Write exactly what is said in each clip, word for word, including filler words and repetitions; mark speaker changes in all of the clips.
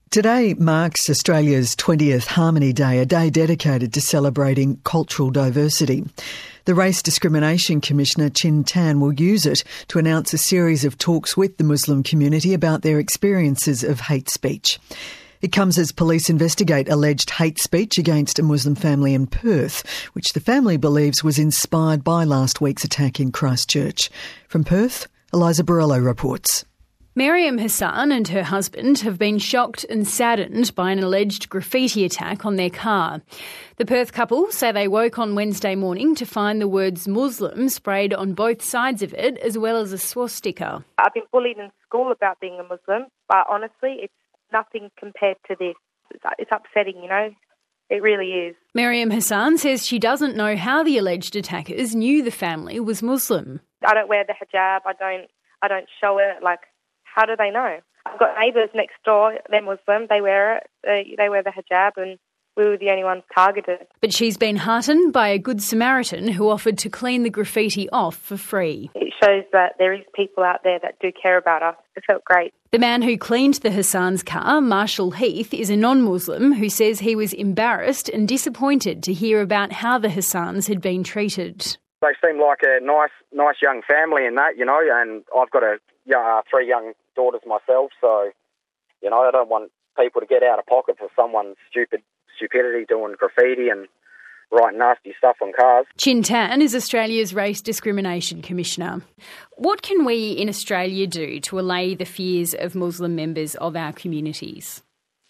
Speaker 1: Today marks Australia's twentieth Harmony Day, a day dedicated to celebrating cultural diversity. The Race Discrimination Commissioner, Chin Tan, will use it to announce a series of talks with the Muslim community about their experiences of hate speech. It comes as police investigate alleged hate speech against a Muslim family in Perth, which the family believes was inspired by last week's attack in Christchurch. From Perth, Eliza Borrello reports.
Speaker 2: Maryam Hassan and her husband have been shocked and saddened by an alleged graffiti attack on their car. The Perth couple say they woke on Wednesday morning to find the words Muslim sprayed on both sides of it, as well as a swastika.
Speaker 3: I've been bullied in school about being a Muslim, but honestly, it's nothing compared to this. It's, it's upsetting, you know. It really is.
Speaker 2: Maryam Hassan says she doesn't know how the alleged attackers knew the family was Muslim.
Speaker 3: I don't wear the hijab. I don't. I don't show it. Like, how do they know? I've got neighbours next door. They're Muslim. They wear it. They, they wear the hijab, and we were the only ones targeted.
Speaker 2: But she's been heartened by a good Samaritan who offered to clean the graffiti off for free.
Speaker 3: It shows that there is people out there that do care about us. It felt great.
Speaker 2: The man who cleaned the Hassan's car, Marshall Heath, is a non-Muslim who says he was embarrassed and disappointed to hear about how the Hassans had been treated.
Speaker 4: They seem like a nice, nice young family and that, you know, and I've got a uh, three young daughters myself, so, you know, I don't want people to get out of pocket for someone's stupid stupidity doing graffiti and writing nasty stuff on cars.
Speaker 2: Chin Tan is Australia's Race Discrimination Commissioner. What can we in Australia do to allay the fears of Muslim members of our communities?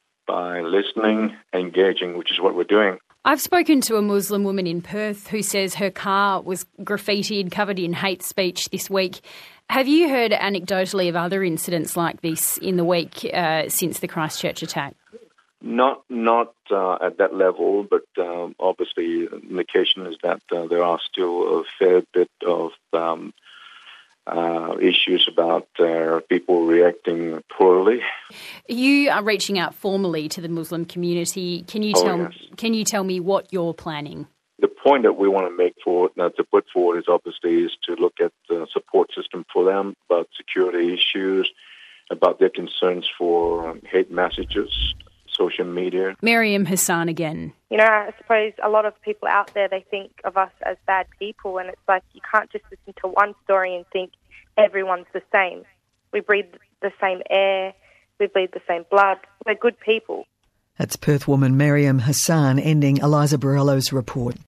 Speaker 5: By listening, engaging, which is what we're doing.
Speaker 2: I've spoken to a Muslim woman in Perth who says her car was graffitied, covered in hate speech this week. Have you heard anecdotally of other incidents like this in the week uh, since the Christchurch attack?
Speaker 5: Not not uh, at that level, but um, obviously the indication is that uh, there are still a fair bit of um, uh, issues about uh, people reacting poorly.
Speaker 2: You are reaching out formally to the Muslim community. Can you
Speaker 5: oh,
Speaker 2: tell
Speaker 5: yes.
Speaker 2: Can you tell me what you're planning?
Speaker 5: The point that we want to make forward, uh, to put forward, is obviously is to look at the support system for them, about security issues, about their concerns for um, hate messages, social media.
Speaker 2: Maryam Hassan again.
Speaker 3: You know, I suppose a lot of people out there, they think of us as bad people, and it's like you can't just listen to one story and think everyone's the same. We breathe the same air, we bleed the same blood. We're good people.
Speaker 1: That's Perth woman Maryam Hassan ending Eliza Borrello's report.